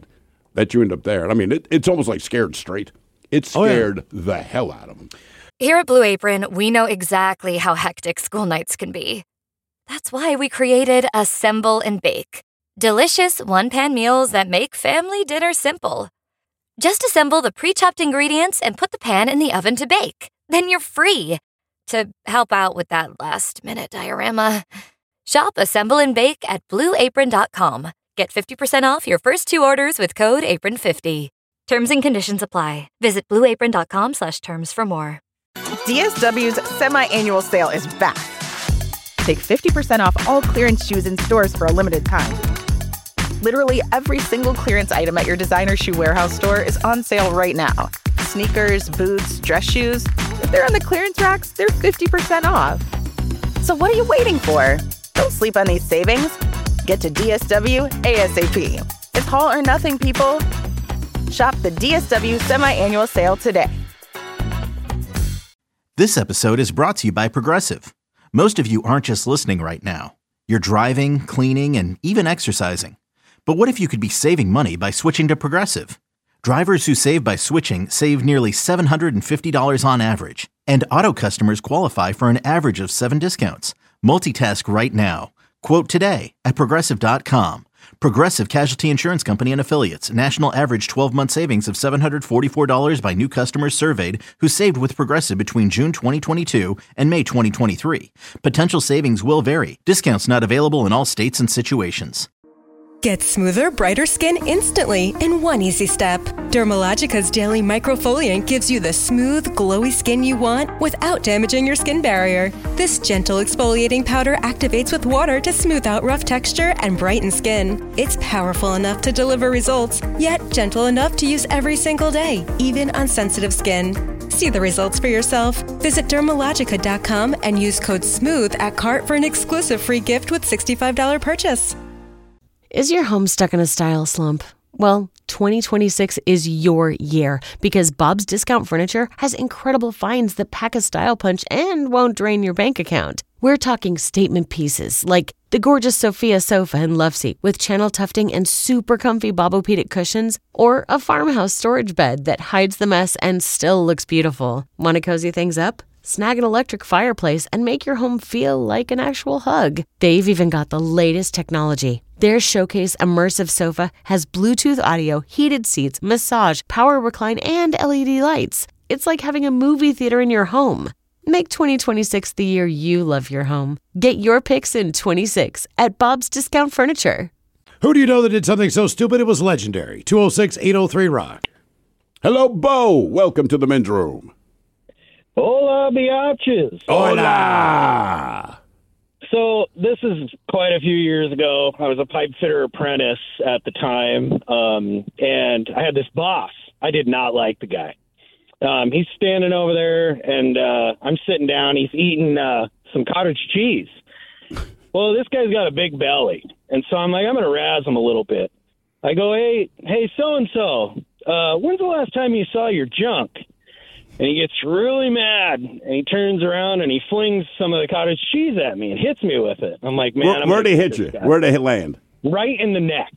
that you end up there. I mean, it, it's almost like Scared Straight. It scared oh, yeah. the hell out of them. Here at Blue Apron, we know exactly how hectic school nights can be. That's why we created Assemble and Bake. Delicious one-pan meals that make family dinner simple. Just assemble the pre-chopped ingredients and put the pan in the oven to bake. Then you're free to help out with that last-minute diorama. Shop Assemble and Bake at blue apron dot com. Get fifty percent off your first two orders with code apron fifty. Terms and conditions apply. Visit blue apron dot com slash terms for more. D S W's semi-annual sale is back. Take fifty percent off all clearance shoes in stores for a limited time. Literally every single clearance item at your designer shoe warehouse store is on sale right now. Sneakers, boots, dress shoes. If they're on the clearance racks, they're fifty percent off. So what are you waiting for? Don't sleep on these savings. Get to D S W ASAP. It's haul or nothing, people. Shop the D S W semi-annual sale today. This episode is brought to you by Progressive. Most of you aren't just listening right now. You're driving, cleaning, and even exercising. But what if you could be saving money by switching to Progressive? Drivers who save by switching save nearly seven hundred fifty dollars on average. And auto customers qualify for an average of seven discounts. Multitask right now. Quote today at progressive dot com. Progressive Casualty Insurance Company and Affiliates. National average twelve-month savings of seven hundred forty-four dollars by new customers surveyed who saved with Progressive between June twenty twenty-two and May twenty twenty-three. Potential savings will vary. Discounts not available in all states and situations. Get smoother, brighter skin instantly in one easy step. Dermalogica's Daily Microfoliant gives you the smooth, glowy skin you want without damaging your skin barrier. This gentle exfoliating powder activates with water to smooth out rough texture and brighten skin. It's powerful enough to deliver results, yet gentle enough to use every single day, even on sensitive skin. See the results for yourself. Visit dermalogica dot com and use code SMOOTH at cart for an exclusive free gift with sixty-five dollars purchase. Is your home stuck in a style slump? Well, twenty twenty-six is your year because Bob's Discount Furniture has incredible finds that pack a style punch and won't drain your bank account. We're talking statement pieces like the gorgeous Sophia sofa and love seat with channel tufting and super comfy Bobopedic cushions, or a farmhouse storage bed that hides the mess and still looks beautiful. Want to cozy things up? Snag an electric fireplace and make your home feel like an actual hug. They've even got the latest technology. Their Showcase Immersive Sofa has Bluetooth audio, heated seats, massage, power recline, and L E D lights. It's like having a movie theater in your home. Make twenty twenty-six the year you love your home. Get your picks in twenty-six at Bob's Discount Furniture. Who do you know that did something so stupid it was legendary? two oh six, eight oh three, rock. Hello, Bo. Welcome to the men's room. Hola, biatches. Hola. So this is quite a few years ago. I was a pipe fitter apprentice at the time, um, and I had this boss. I did not like the guy. Um, he's standing over there, and uh, I'm sitting down. He's eating uh, some cottage cheese. Well, this guy's got a big belly, and so I'm like, I'm going to razz him a little bit. I go, hey, hey, so-and-so, uh, when's the last time you saw your junk? And he gets really mad, and he turns around, and he flings some of the cottage cheese at me and hits me with it. I'm like, man. Where, I'm where'd he hit you? Guy. Where'd he land? Right in the neck.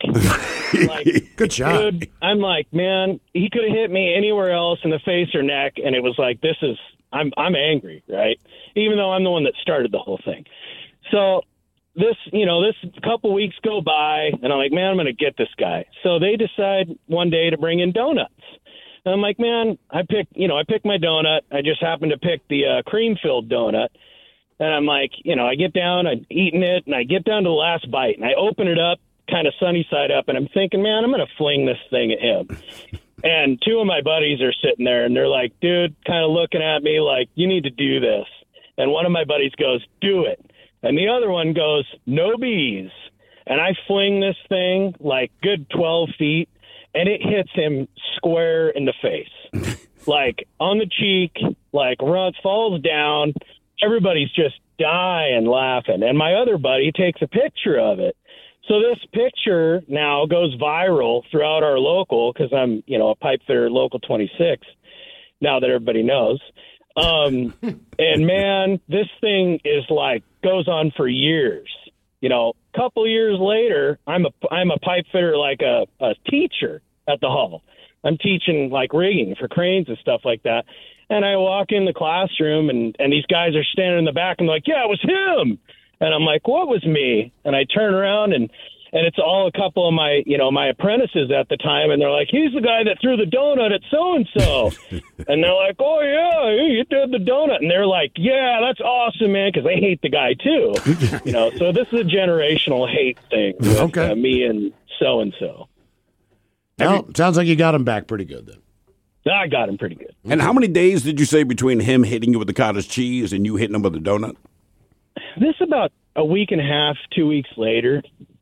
Like, good shot. Dude, I'm like, man, he could have hit me anywhere else in the face or neck, and it was like, this is, I'm I'm angry, right? Even though I'm the one that started the whole thing. So this, you know, this couple weeks go by, and I'm like, man, I'm going to get this guy. So they decide one day to bring in donuts. And I'm like, man, I pick, you know, I pick my donut. I just happened to pick the uh, cream-filled donut. And I'm like, you know, I get down, I'm eating it, and I get down to the last bite, and I open it up, kind of sunny side up, and I'm thinking, man, I'm going to fling this thing at him. And two of my buddies are sitting there, and they're like, dude, kind of looking at me like, you need to do this. And one of my buddies goes, do it. And the other one goes, no bees. And I fling this thing like good twelve feet, and it hits him square in the face, like on the cheek, like runs, falls down. Everybody's just dying laughing. And my other buddy takes a picture of it. So this picture now goes viral throughout our local, because I'm, you know, a pipe fitter, local twenty-six, now that everybody knows. Um, and, man, this thing is like goes on for years. You know, a couple years later, I'm a, I'm a pipe fitter, like a, a teacher at the hall. I'm teaching like rigging for cranes and stuff like that. And I walk in the classroom and, and these guys are standing in the back and like, yeah, it was him. And I'm like, what was me? And I turn around and, and it's all a couple of my, you know, my apprentices at the time. And they're like, he's the guy that threw the donut at so-and-so. And they're like, oh, yeah, you did the donut. And they're like, yeah, that's awesome, man, because they hate the guy, too. You know, so this is a generational hate thing with Okay. uh, me and so-and-so. Well, sounds like you got him back pretty good then. I got him pretty good. And how many days did you say between him hitting you with the cottage cheese and you hitting him with the donut? This about a week and a half, two weeks later,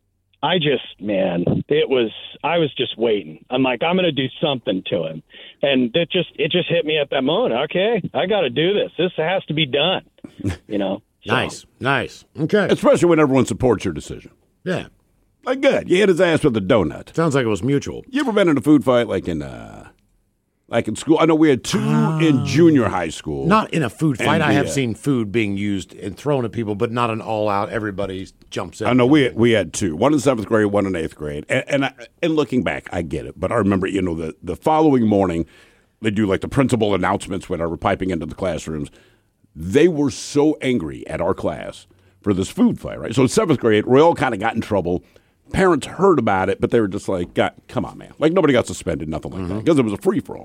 I just, man, it was, I was just waiting. I'm like, I'm going to do something to him. And it just, it just hit me at that moment. Okay, I got to do this. This has to be done, you know? So. Nice, nice. Okay. Especially when everyone supports your decision. Yeah. Like, good. You hit his ass with a donut. Sounds like it was mutual. You ever been in a food fight like in, uh, like in school? I know we had two in junior high school. Not in a food fight. And I have the, uh, seen food being used and thrown at people, but not an all-out, everybody jumps in. I know we we had two, one in seventh grade, one in eighth grade, and and, I, and looking back, I get it. But I remember, you know, the the following morning, they do like the principal announcements when I were piping into the classrooms. They were so angry at our class for this food fight, right? So in seventh grade, we all kind of got in trouble. Parents heard about it, but they were just like, God, come on, man. Like, nobody got suspended, nothing like that, because it was a free-for-all.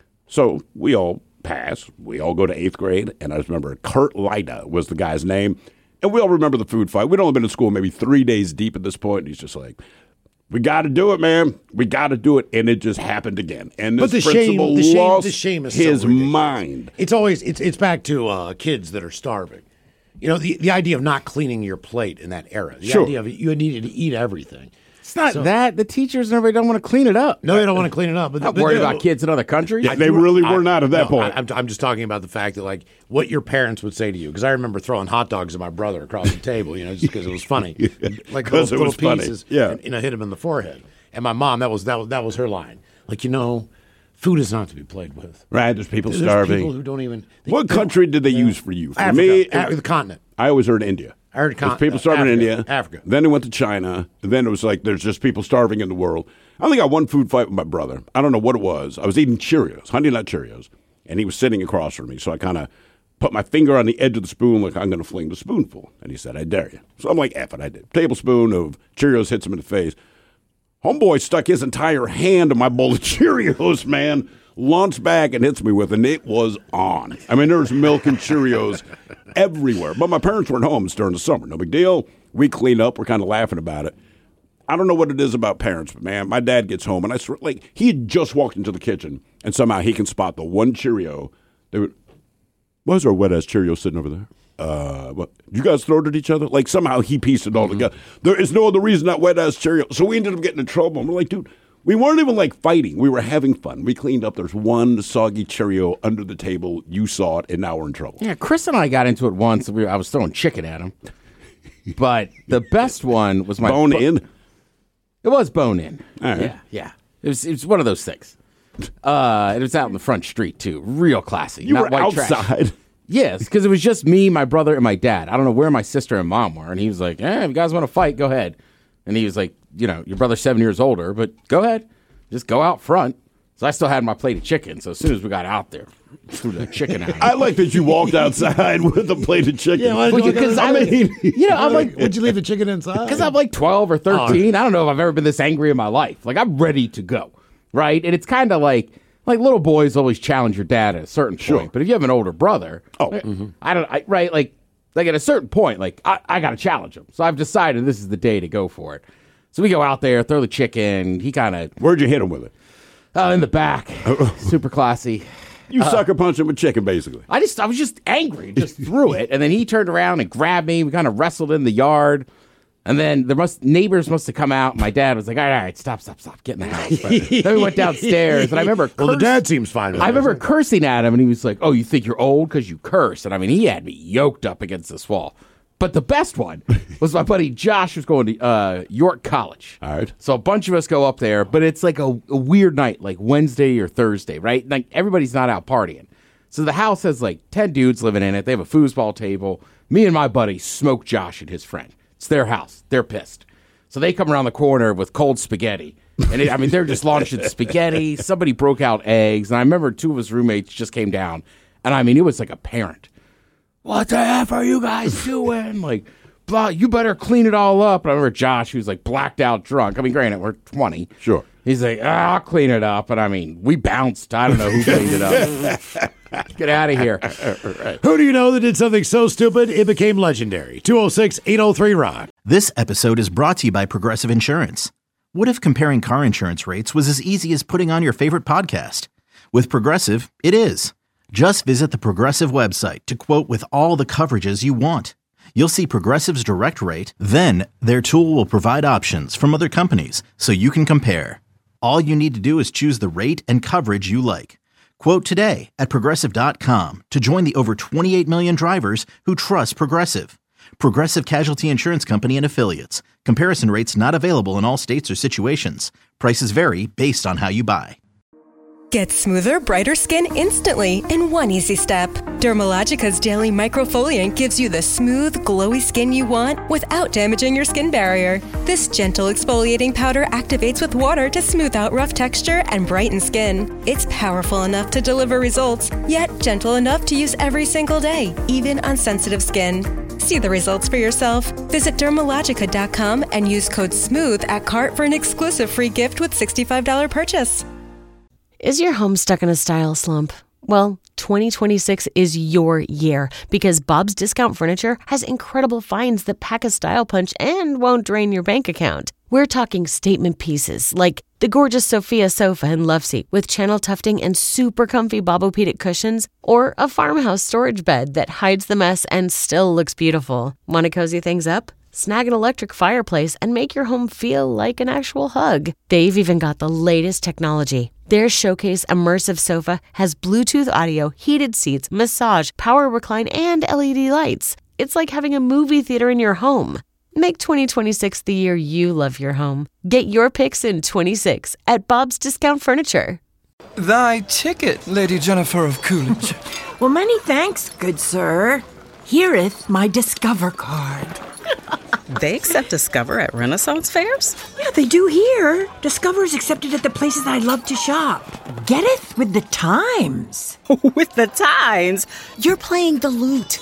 So we all pass. We all go to eighth grade, and I just remember Kurt Lida was the guy's name, and we all remember the food fight. We'd only been in school maybe three days deep at this point, and he's just like, we got to do it, man. We got to do it, and it just happened again. And this But the shame, principal the shame, lost the shame is his so ridiculous. mind. It's always it's it's back to uh, kids that are starving. You know, the the idea of not cleaning your plate in that era. The Sure. idea of you needed to eat everything. It's not So- that. The teachers and everybody don't want to clean it up. No, they don't want to clean it up. But Not but worried they- about kids in other countries. I do- I- no, I, I'm, I'm just talking about the fact that, like, what your parents would say to you. Because I remember throwing hot dogs at my brother across the table, you know, just because it was funny. Like, 'Cause little, it was little funny. pieces. Yeah. And, you know, hit him in the forehead. And my mom, that was, that was, that was her line. Like, you know, food is not to be played with. Right, there's people There's starving. people who don't even. they- What they country did they use for you? For Africa, me, Af- the continent. I always heard India. I heard There's con- people starving in Africa, India. Africa. Then it went to China. And then it was like there's just people starving in the world. I only got one food fight with my brother. I don't know what it was. I was eating Cheerios, Honey Nut Cheerios, and he was sitting across from me. So I kind of put my finger on the edge of the spoon like I'm going to fling the spoonful. And he said, I dare you. So I'm like, F it, I did. Tablespoon of Cheerios hits him in the face. Homeboy stuck his entire hand in my bowl of Cheerios, man. Launched back and hits me with, and it was on. I mean, there was milk and Cheerios everywhere. But my parents weren't home. It's during the summer. No big deal. We cleaned up. We're kind of laughing about it. I don't know what it is about parents, but, man, my dad gets home, and I swear, like, he had just walked into the kitchen, and somehow he can spot the one Cheerio. They would, why is there a wet-ass Cheerio sitting over there? Uh, what? You guys throw it at each other? Like, somehow he pieced it all together. There is no other reason that wet-ass Cheerio. So we ended up getting in trouble. And we're like, dude, we weren't even, like, fighting. We were having fun. We cleaned up. There's one soggy Cheerio under the table. You saw it, and now we're in trouble. Yeah, Chris and I got into it once. We, I was throwing chicken at him. But the best one was my... Bone bo- in? It was bone in. All right. Yeah, yeah. It was, it was one of those things. Uh, it was out in the front street, too. Real classy. You not were white trash. outside. Yes, because it was just me, my brother, and my dad. I don't know where my sister and mom were. And he was like, eh, if you guys want to fight, go ahead. And he was like, you know, your brother's seven years older, but go ahead. Just go out front. So I still had my plate of chicken. So as soon as we got out there, threw the chicken out. I like that you walked outside with a plate of chicken. Yeah, why did you Because look at I it? mean, you know, I'm like, Would you leave the chicken inside? because I'm like twelve or thirteen. I don't know if I've ever been this angry in my life. Like, I'm ready to go, right? And it's kind of like, like little boys always challenge your dad at a certain point. But if you have an older brother, Oh. I don't, I, right? Like, like at a certain point, like I, I got to challenge him. So I've decided this is the day to go for it. So we go out there, throw the chicken. He kind of Where'd you hit him with it? uh, in the back, super classy. You sucker punched him with chicken, basically. I just, I was just angry, just threw it, and then he turned around and grabbed me. We kind of wrestled in the yard, and then there must neighbors must have come out. My dad was like, "All right, all right, stop, stop, stop, get in the house." But then we went downstairs, and I remember, Well, the curs- dad seems fine with I it. remember cursing at him, and he was like, "Oh, you think you're old because you curse?" And I mean, he had me yoked up against this wall. But the best one was my buddy Josh was going to uh, York College. All right. So a bunch of us go up there, but it's like a, a weird night, like Wednesday or Thursday, right? Like everybody's not out partying. So the house has like ten dudes living in it. They have a foosball table. Me and my buddy smoke Josh and his friend. It's their house. They're pissed. So they come around the corner with cold spaghetti. And it, I mean, they're just launching spaghetti. Somebody broke out eggs. And I remember two of his roommates just came down. And I mean, it was like a parent. What the F are you guys doing? Like, blah, you better clean it all up. And I remember Josh, who was like blacked out drunk. I mean, granted, we're twenty. Sure. He's like, ah, I'll clean it up. And I mean, we bounced. I don't know who cleaned it up. Get out of here. Right. Who do you know that did something so stupid it became legendary? two oh six, eight oh three, rock. This episode is brought to you by Progressive Insurance. What if comparing car insurance rates was as easy as putting on your favorite podcast? With Progressive, it is. Just visit the Progressive website to quote with all the coverages you want. You'll see Progressive's direct rate, then their tool will provide options from other companies so you can compare. All you need to do is choose the rate and coverage you like. Quote today at Progressive dot com to join the over twenty-eight million drivers who trust Progressive. Progressive Casualty Insurance Company and Affiliates. Comparison rates not available in all states or situations. Prices vary based on how you buy. Get smoother, brighter skin instantly in one easy step. Dermalogica's Daily Microfoliant gives you the smooth, glowy skin you want without damaging your skin barrier. This gentle exfoliating powder activates with water to smooth out rough texture and brighten skin. It's powerful enough to deliver results, yet gentle enough to use every single day, even on sensitive skin. See the results for yourself. Visit Dermalogica dot com and use code SMOOTH at cart for an exclusive free gift with sixty-five dollars purchase. Is your home stuck in a style slump? Well, twenty twenty-six is your year because Bob's Discount Furniture has incredible finds that pack a style punch and won't drain your bank account. We're talking statement pieces like the gorgeous Sophia sofa and love seat with channel tufting and super comfy Bobopedic cushions, or a farmhouse storage bed that hides the mess and still looks beautiful. Want to cozy things up? Snag an electric fireplace and make your home feel like an actual hug. They've even got the latest technology. Their Showcase Immersive Sofa has Bluetooth audio, heated seats, massage, power recline, and L E D lights. It's like having a movie theater in your home. Make twenty twenty-six the year you love your home. Get your picks in twenty-six at Bob's Discount Furniture. Thy ticket, Lady Jennifer of Coolidge. Well, many thanks, good sir. Hereeth my Discover card. They accept Discover at Renaissance fairs? Yeah, they do here. Discover is accepted at the places I love to shop. Getteth with the times. With the times? You're playing the lute.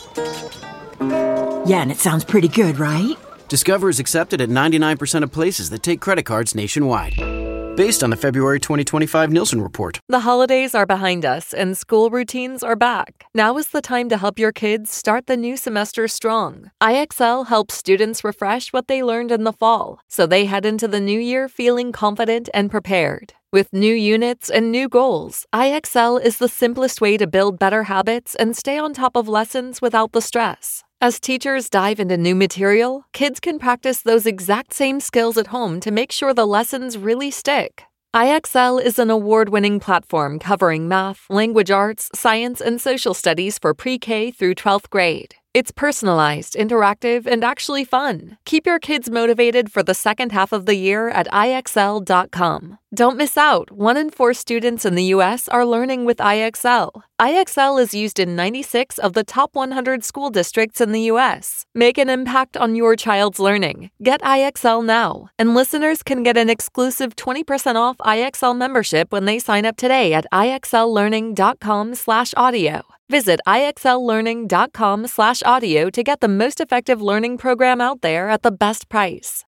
Yeah, and it sounds pretty good, right? Discover is accepted at ninety-nine percent of places that take credit cards nationwide. Based on the February twenty twenty-five Nielsen report. The holidays are behind us and school routines are back. Now is the time to help your kids start the new semester strong. I X L helps students refresh what they learned in the fall, so they head into the new year feeling confident and prepared. With new units and new goals, I X L is the simplest way to build better habits and stay on top of lessons without the stress. As teachers dive into new material, kids can practice those exact same skills at home to make sure the lessons really stick. I X L is an award-winning platform covering math, language arts, science, and social studies for pre-K through twelfth grade. It's personalized, interactive, and actually fun. Keep your kids motivated for the second half of the year at I X L dot com. Don't miss out. One in four students in the U S are learning with I X L. I X L is used in ninety-six of the top one hundred school districts in the U S. Make an impact on your child's learning. Get I X L now. And listeners can get an exclusive twenty percent off I X L membership when they sign up today at I X L learning dot com slash audio. Visit I X L learning dot com slash audio to get the most effective learning program out there at the best price.